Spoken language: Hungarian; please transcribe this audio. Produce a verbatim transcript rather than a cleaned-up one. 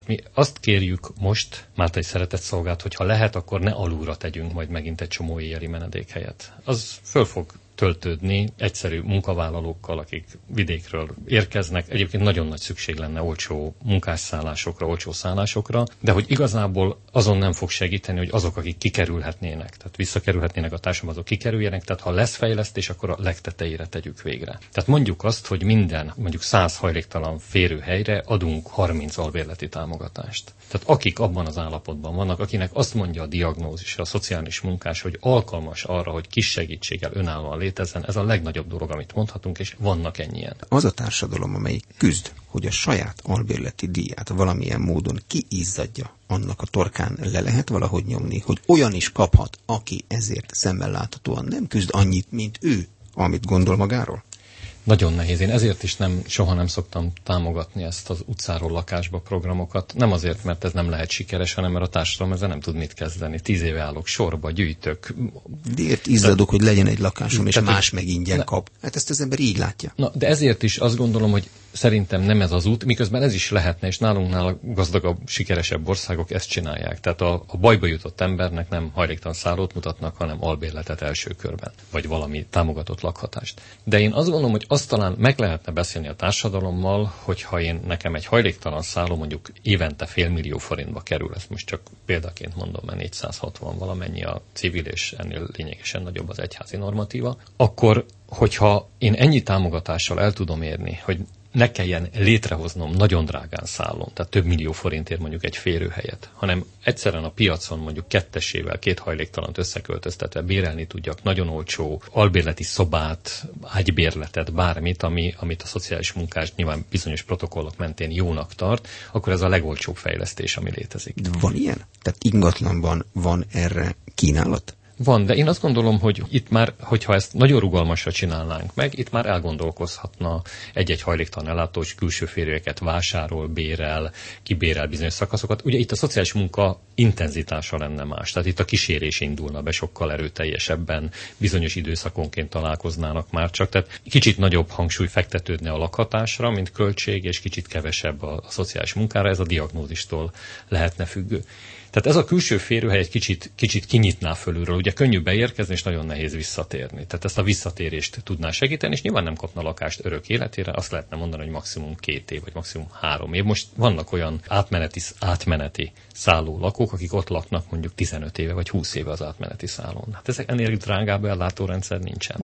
Mi azt kérjük most, Máltai Szeretetszolgált, hogy ha lehet, akkor ne alulra tegyünk majd megint egy csomó éjjeli menedékhelyet. Az föl fog töltődni egyszerű munkavállalókkal, akik vidékről érkeznek. Egyébként nagyon nagy szükség lenne olcsó munkásszállásokra, olcsó szállásokra, de hogy igazából azon nem fog segíteni, hogy azok, akik kikerülhetnének, tehát visszakerülhetnének a társadalomba, azok kikerüljenek, tehát ha lesz fejlesztés, akkor a legtetejére tegyük végre. Tehát mondjuk azt, hogy minden, mondjuk száz hajléktalan férőhelyre adunk harminc albérleti támogatást. Tehát akik abban az állapotban vannak, akinek azt mondja a diagnózis, a szociális munkás, hogy alkalmas arra, hogy kis segítséggel önállóan létezzen, ez a legnagyobb dolog, amit mondhatunk, és vannak ennyien. Az a társadalom, amely küzd, hogy a saját albérleti díját valamilyen módon kiizzadja, annak a torkán le lehet valahogy nyomni, hogy olyan is kaphat, aki ezért szemmel láthatóan nem küzd annyit, mint ő, amit gondol magáról? Nagyon nehéz. Én ezért is nem, soha nem szoktam támogatni ezt az utcáról lakásba programokat. Nem azért, mert ez nem lehet sikeres, hanem mert a társadalom ezzel nem tud mit kezdeni. Tíz éve állok sorba, gyűjtök. Miért izzadok, hogy legyen egy lakásom, és tehát, más meg ingyen ne, kap? Hát ezt az ember így látja. Na, de ezért is azt gondolom, hogy szerintem nem ez az út, miközben ez is lehetne, és nálunknál a gazdagabb, sikeresebb országok ezt csinálják. Tehát a, a bajba jutott embernek nem hajléktalan szállót mutatnak, hanem albérletet első körben, vagy valami támogatott lakhatást. De én azt gondolom, hogy azt talán meg lehetne beszélni a társadalommal, hogyha én nekem egy hajléktalan szálló mondjuk évente félmillió forintba kerül, ezt most csak példaként mondom, mert négyszázhatvan valamennyi a civil, és ennél lényegesen nagyobb az egyházi normatíva, akkor, hogyha én ennyi támogatással el tudom érni, hogy ne kelljen létrehoznom nagyon drágán szállón, tehát több millió forintért mondjuk egy férőhelyet, hanem egyszerűen a piacon mondjuk kettesével, két hajléktalant összeköltöztetve bérelni tudjak nagyon olcsó albérleti szobát, ágybérletet, bármit, ami, amit a szociális munkás nyilván bizonyos protokollok mentén jónak tart, akkor ez a legolcsóbb fejlesztés, ami létezik. De van ilyen? Tehát ingatlanban van erre kínálat? Van, de én azt gondolom, hogy itt már, hogyha ezt nagyon rugalmasra csinálnánk meg, itt már elgondolkozhatna egy-egy hajléktalan ellátó, hogy külső férőket vásárol, bérel, kibérel bizonyos szakaszokat. Ugye itt a szociális munka intenzitása lenne más, tehát itt a kísérés indulna be sokkal erőteljesebben, bizonyos időszakonként találkoznának már csak, tehát kicsit nagyobb hangsúly fektetődne a lakhatásra, mint költség, és kicsit kevesebb a, a szociális munkára, ez a diagnózistól lehetne függő. Tehát ez a külső férőhely egy kicsit, kicsit kinyitná fölülről. Ugye könnyű beérkezni, és nagyon nehéz visszatérni. Tehát ezt a visszatérést tudná segíteni, és nyilván nem kapna lakást örök életére. Azt lehetne mondani, hogy maximum két év, vagy maximum három év. Most vannak olyan átmeneti, átmeneti szálló lakók, akik ott laknak mondjuk tizenöt éve, vagy húsz éve az átmeneti szállón. Hát ezek ennél drágább ellátórendszer nincsen.